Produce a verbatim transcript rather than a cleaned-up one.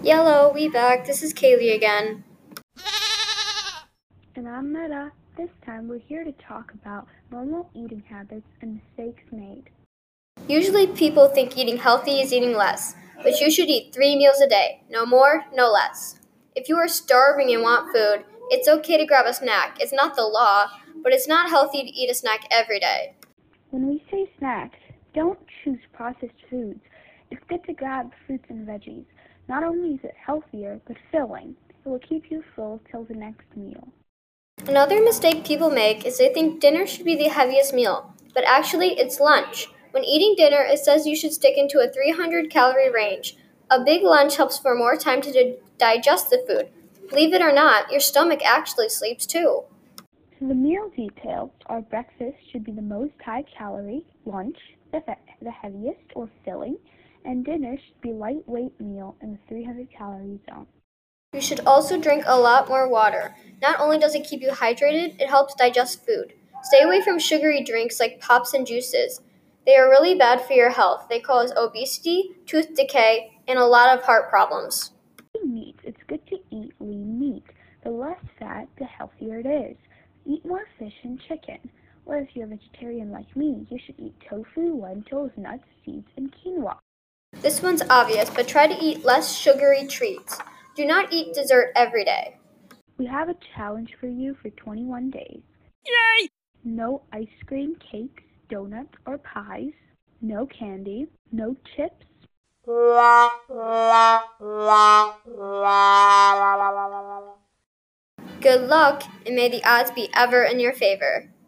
Yellow, we back. This is Kaylee again. And I'm Meta. This time we're here to talk about normal eating habits and mistakes made. Usually people think eating healthy is eating less, but you should eat three meals a day. No more, no less. If you are starving and want food, it's okay to grab a snack. It's not the law, but it's not healthy to eat a snack every day. When we say snacks, don't choose processed foods. It's good to grab fruits and veggies. Not only is it healthier, but filling. It will keep you full till the next meal. Another mistake people make is they think dinner should be the heaviest meal, but actually it's lunch. When eating dinner, it says you should stick into a three hundred calorie range. A big lunch helps for more time to di- digest the food. Believe it or not, your stomach actually sleeps too. So the meal details are: breakfast should be the most high calorie, lunch the, fe- the heaviest or filling, and dinner should be lightweight meal in the three hundred calorie zone. You should also drink a lot more water. Not only does it keep you hydrated, it helps digest food. Stay away from sugary drinks like pops and juices. They are really bad for your health. They cause obesity, tooth decay, and a lot of heart problems. Meat. It's good to eat lean meat. The less fat, the healthier it is. Eat more fish and chicken. Or if you're a vegetarian like me, you should eat tofu, lentils, nuts, seeds, and quinoa. This one's obvious, but try to eat less sugary treats. Do not eat dessert every day. We have a challenge for you for twenty-one days. Yay! No ice cream, cakes, donuts, or pies. No candy. No chips. Good luck, and may the odds be ever in your favor.